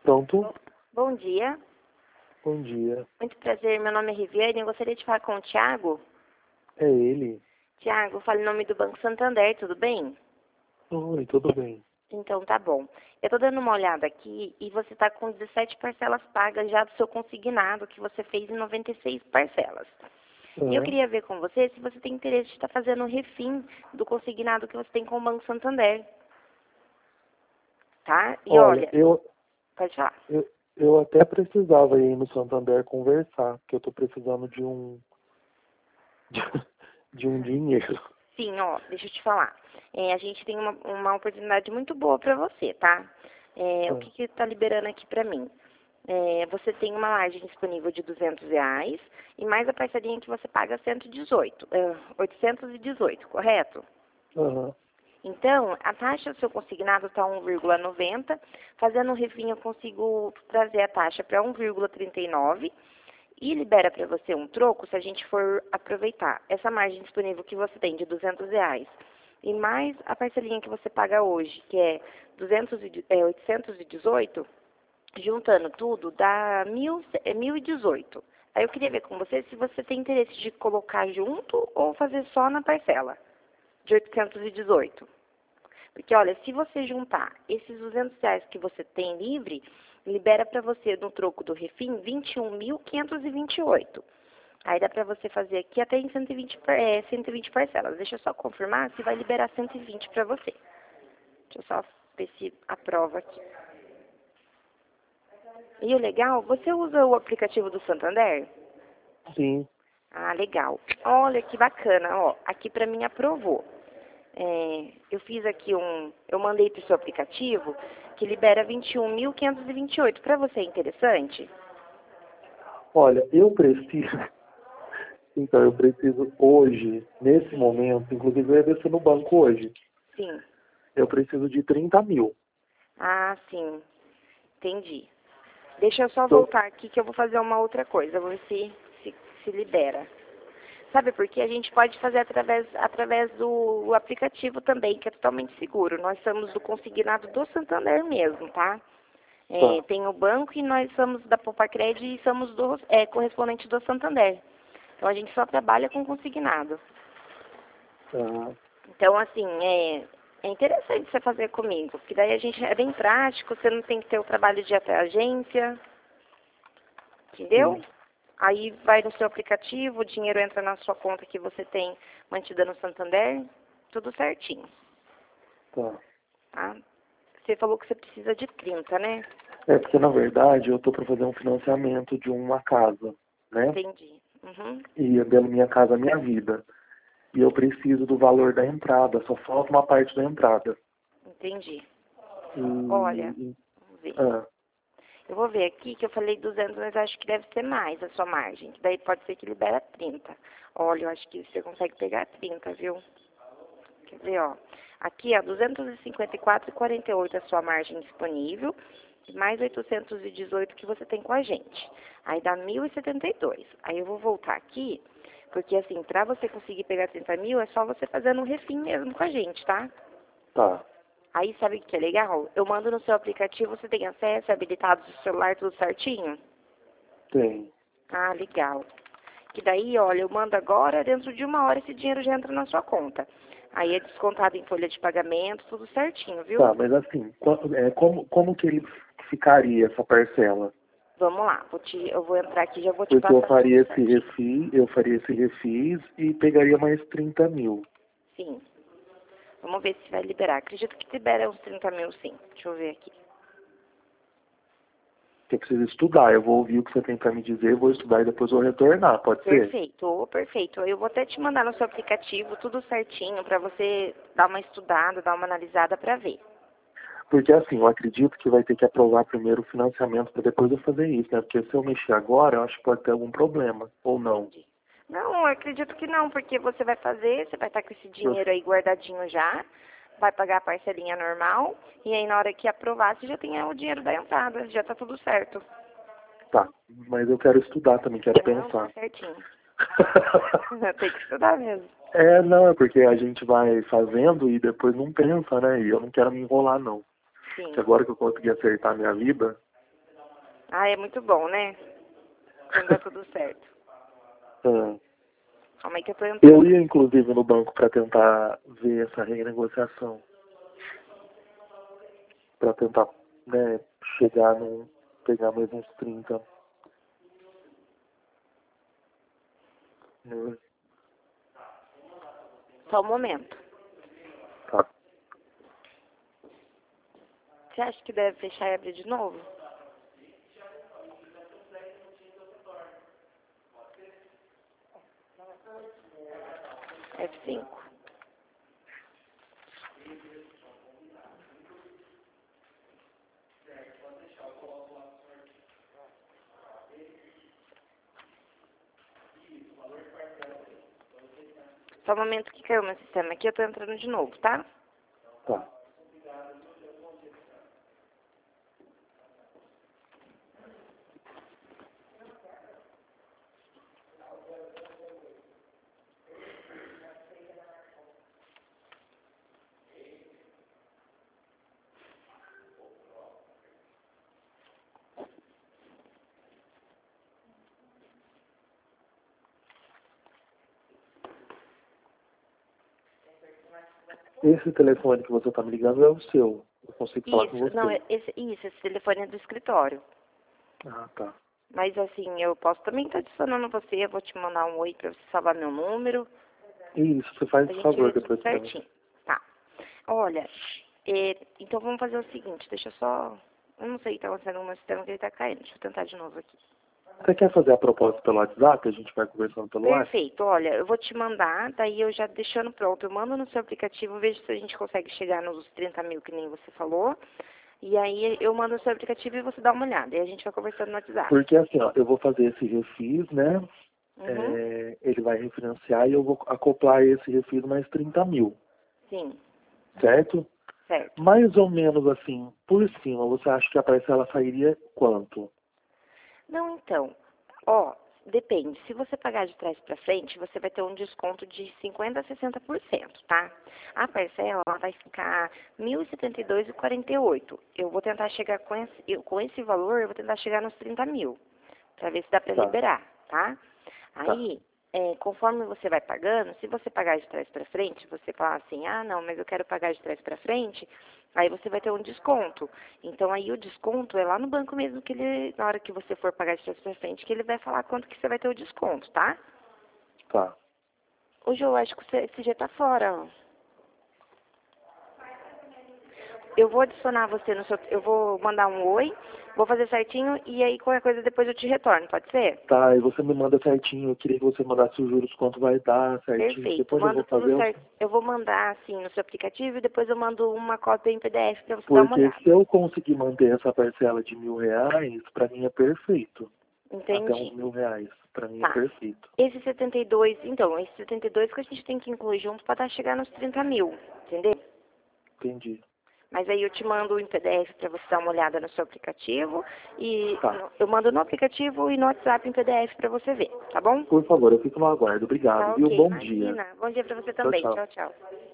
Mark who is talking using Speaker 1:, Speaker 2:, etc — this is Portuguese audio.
Speaker 1: Pronto?
Speaker 2: Bom dia.
Speaker 1: Bom dia.
Speaker 2: Muito prazer, meu nome é Riviane. Eu gostaria de falar com o Thiago.
Speaker 1: É ele?
Speaker 2: Thiago, falo em nome do Banco Santander, tudo bem?
Speaker 1: Oi, tudo bem?
Speaker 2: Então tá bom. Eu tô dando uma olhada aqui e você tá com 17 parcelas pagas já do seu consignado que você fez em 96 parcelas. E eu
Speaker 1: Ah,
Speaker 2: queria ver com você se você tem interesse de estar fazendo um refim do consignado que você tem com o Banco Santander. Tá? E
Speaker 1: olha,
Speaker 2: olha, pode falar.
Speaker 1: eu até precisava ir no Santander conversar, porque eu tô precisando de de um dinheiro.
Speaker 2: Sim, ó, deixa eu te falar. A gente tem uma oportunidade muito boa para você, tá? O
Speaker 1: Ah,
Speaker 2: que tá liberando aqui para mim? Você tem uma margem disponível de R$ 200 e mais a parcelinha que você paga 818, correto?
Speaker 1: aham,
Speaker 2: Então, a taxa do seu consignado está 1,90. Fazendo um refim, eu consigo trazer a taxa para 1,39 e libera para você um troco se a gente for aproveitar essa margem disponível que você tem de R$ 200 e mais a parcelinha que você paga hoje, que é 818, juntando tudo, dá 1.018. Aí eu queria ver com você se você tem interesse de colocar junto ou fazer só na parcela de 818. Porque, olha, se você juntar esses R$ 200 que você tem livre, libera para você no troco do refim 21.528. Aí dá para você fazer aqui até em 120 parcelas. Deixa eu só confirmar se vai liberar 120 para você. Deixa eu só ver se aprova aqui. E o legal, você usa o aplicativo do Santander?
Speaker 1: sim.
Speaker 2: Ah, legal. Olha que bacana, ó. Aqui para mim aprovou. Eu fiz aqui eu mandei para o seu aplicativo que libera 21.528. Para você é interessante?
Speaker 1: Olha, eu preciso, então eu preciso hoje, nesse
Speaker 2: Sim,
Speaker 1: momento, inclusive eu ia descer no banco hoje,
Speaker 2: sim.
Speaker 1: eu preciso de 30 mil.
Speaker 2: Ah, sim. Entendi. Deixa eu só
Speaker 1: Tô,
Speaker 2: voltar aqui que eu vou fazer uma outra coisa. Vou ver se libera. Sabe por quê? A gente pode fazer através do aplicativo também, que é totalmente seguro. Nós somos do consignado do Santander mesmo, tá?
Speaker 1: tá,
Speaker 2: Tem o banco e nós somos da Poupa-Crédito e somos correspondente do Santander. Então a gente só trabalha com consignado.
Speaker 1: tá,
Speaker 2: Então, assim, é interessante você fazer comigo, porque daí a gente é bem prático, você não tem que ter o trabalho de ir até a agência, entendeu?
Speaker 1: sim,
Speaker 2: Aí vai no seu aplicativo, o dinheiro entra na sua conta que você tem mantida no Santander, tudo certinho,
Speaker 1: tá.
Speaker 2: tá? Você falou que você precisa de 30, né?
Speaker 1: É porque, na verdade, eu tô para fazer um financiamento de uma casa, né?
Speaker 2: Entendi. Uhum,
Speaker 1: E é dando Minha Casa Minha Vida. E eu preciso do valor da entrada, só falta uma parte da entrada.
Speaker 2: entendi.
Speaker 1: E,
Speaker 2: Olha,
Speaker 1: e-
Speaker 2: vamos ver.
Speaker 1: ah,
Speaker 2: Eu vou ver aqui que eu falei 200, mas acho que deve ser mais a sua margem. Que daí pode ser que libera 30. Olha, eu acho que você consegue pegar 30, viu? Quer ver, ó. Aqui, ó, 254,48 a sua margem disponível. E mais 818 que você tem com a gente. Aí dá 1.072. Aí eu vou voltar aqui, porque assim, pra você conseguir pegar 30 mil, é só você fazendo um refim mesmo com a gente, tá?
Speaker 1: tá,
Speaker 2: Aí sabe o que é legal? Eu mando no seu aplicativo, você tem acesso, é habilitado do celular, tudo certinho?
Speaker 1: tem.
Speaker 2: Ah, legal. Que daí, olha, eu mando agora, dentro de 1 hora esse dinheiro já entra na sua conta. Aí é descontado em folha de pagamento, tudo certinho, viu?
Speaker 1: Tá, mas assim, como que ele ficaria essa parcela?
Speaker 2: Vamos lá, eu vou entrar aqui e já vou te
Speaker 1: Porque eu
Speaker 2: passar tudo
Speaker 1: faria
Speaker 2: certinho.
Speaker 1: eu faria esse refis e pegaria mais 30 mil.
Speaker 2: Sim. Vamos ver se vai liberar. Acredito que libera uns 30 mil, sim. Deixa eu ver aqui.
Speaker 1: Que eu preciso estudar. Eu vou ouvir o que você tem para me dizer, vou estudar e depois vou retornar, pode ser?
Speaker 2: Perfeito, perfeito. Eu vou até te mandar no seu aplicativo tudo certinho para você dar uma estudada, dar uma analisada para ver.
Speaker 1: Porque assim, eu acredito que vai ter que aprovar primeiro o financiamento para depois eu fazer isso, né? Porque se eu mexer agora, eu acho que pode ter algum problema. Ou não.
Speaker 2: Entendi. Não, eu acredito que não, porque você vai fazer, você vai estar com esse
Speaker 1: Eu-
Speaker 2: dinheiro aí guardadinho já, vai pagar a parcelinha normal, e aí na hora que aprovar, você já tem o dinheiro da entrada, já tá tudo certo.
Speaker 1: Tá, mas eu quero estudar também, quero
Speaker 2: Não, tá
Speaker 1: pensar.
Speaker 2: certinho. Tem que estudar mesmo.
Speaker 1: Não, é porque a gente vai fazendo e depois não pensa, né? E eu não quero me enrolar, não. Que
Speaker 2: Sim.
Speaker 1: agora que eu consegui acertar a minha vida,
Speaker 2: Ah, é muito bom, né? Quando dá tudo certo.
Speaker 1: É.
Speaker 2: Calma aí que eu tô entrando.
Speaker 1: Eu ia, inclusive, no banco para tentar ver essa renegociação. Para tentar, né, chegar num... pegar mais uns 30.
Speaker 2: Só um momento.
Speaker 1: Tá.
Speaker 2: Você acha que deve fechar e abrir de novo? F5. Só um momento que caiu meu sistema aqui, eu tô entrando de novo, tá?
Speaker 1: Tá. Esse telefone que você tá me ligando é o seu. Eu consigo falar com
Speaker 2: Isso,
Speaker 1: você.
Speaker 2: não, esse telefone é do escritório.
Speaker 1: Ah, tá.
Speaker 2: Mas assim, eu posso também estar adicionando você, eu vou te mandar um oi pra você salvar meu número.
Speaker 1: Isso, você faz
Speaker 2: A
Speaker 1: esse
Speaker 2: gente
Speaker 1: favor
Speaker 2: vê tudo
Speaker 1: depois pra mim.
Speaker 2: certinho. Tá. Olha, então vamos fazer o seguinte, deixa eu só... Eu não sei o que tá acontecendo no meu sistema, que ele tá caindo. Deixa eu tentar de novo aqui.
Speaker 1: Você quer fazer a proposta pelo WhatsApp? A gente vai conversando pelo WhatsApp?
Speaker 2: Perfeito, olha, eu vou te mandar, daí eu já deixando pronto, eu mando no seu aplicativo, vejo se a gente consegue chegar nos 30 mil que nem você falou, e aí eu mando no seu aplicativo e você dá uma olhada, e a gente vai conversando no WhatsApp.
Speaker 1: Porque assim, ó, eu vou fazer esse refis, né?
Speaker 2: Uhum.
Speaker 1: Ele vai refinanciar e eu vou acoplar esse refis mais 30 mil,
Speaker 2: Sim,
Speaker 1: certo?
Speaker 2: certo.
Speaker 1: Mais ou menos assim, por cima, você acha que a parcela sairia quanto?
Speaker 2: Não, então, ó, depende, se você pagar de trás para frente, você vai ter um desconto de 50% a 60%, tá? A parcela, ela vai ficar R$ 1.072,48. Eu vou tentar chegar com esse valor, eu vou tentar chegar nos 30 mil, para ver se dá para
Speaker 1: Tá,
Speaker 2: liberar, tá?
Speaker 1: tá,
Speaker 2: Aí, conforme você vai pagando, se você pagar de trás para frente, você falar assim, ah, não, mas eu quero pagar de trás para frente, aí você vai ter um desconto. Então, aí o desconto é lá no banco mesmo que ele, na hora que você for pagar de trás para frente, que ele vai falar quanto que você vai ter o desconto, tá?
Speaker 1: tá.
Speaker 2: Hoje eu acho que você já tá fora, ó. Eu vou adicionar você no seu... Eu vou mandar um oi, vou fazer certinho e aí qualquer coisa depois eu te retorno, pode ser?
Speaker 1: Tá, e você me manda certinho, eu queria que você mandasse os juros, quanto vai dar certinho.
Speaker 2: Perfeito.
Speaker 1: Depois eu vou
Speaker 2: Mando tudo
Speaker 1: fazer,
Speaker 2: certo. Eu vou mandar assim no seu aplicativo e depois eu mando uma cópia em PDF para você dar uma
Speaker 1: porque
Speaker 2: olhada.
Speaker 1: se eu conseguir manter essa parcela de R$ 1.000, pra mim é perfeito. Até uns
Speaker 2: Entendi.
Speaker 1: R$ 1.000, pra mim é
Speaker 2: Tá.
Speaker 1: perfeito.
Speaker 2: Esse 72, então, esse 72 que a gente tem que incluir junto para chegar nos 30 mil, entendeu?
Speaker 1: Entendi.
Speaker 2: Mas aí eu te mando em PDF para você dar uma olhada no seu aplicativo e
Speaker 1: Tá.
Speaker 2: eu mando no aplicativo e no WhatsApp em PDF para você ver, tá bom?
Speaker 1: Por favor, eu fico no aguardo. Obrigado,
Speaker 2: Tá
Speaker 1: viu?
Speaker 2: ok,
Speaker 1: Bom dia.
Speaker 2: imagina. Bom dia para você
Speaker 1: Tchau,
Speaker 2: também.
Speaker 1: tchau.
Speaker 2: Tchau, tchau.